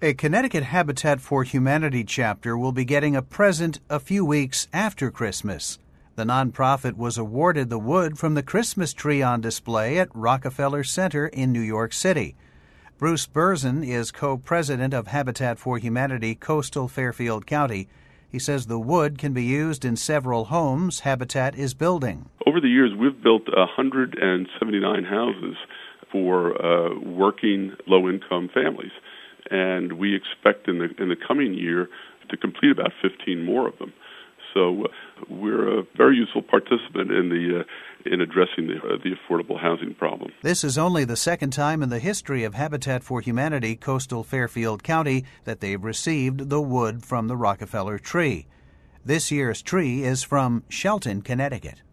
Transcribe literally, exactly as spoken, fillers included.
A Connecticut Habitat for Humanity chapter will be getting a present a few weeks after Christmas. The nonprofit was awarded the wood from the Christmas tree on display at Rockefeller Center in New York City. Bruce Burzin is co-president of Habitat for Humanity Coastal Fairfield County. He says the wood can be used in several homes Habitat is building. Over the years, we've built one hundred seventy-nine houses for uh, working low-income families, and we expect in the in the coming year to complete about fifteen more of them. So uh, we're a very useful participant in the uh, in addressing the, uh, the affordable housing problem. This is only the second time in the history of Habitat for Humanity Coastal Fairfield County that they've received the wood from the Rockefeller tree. This year's tree is from Shelton, Connecticut.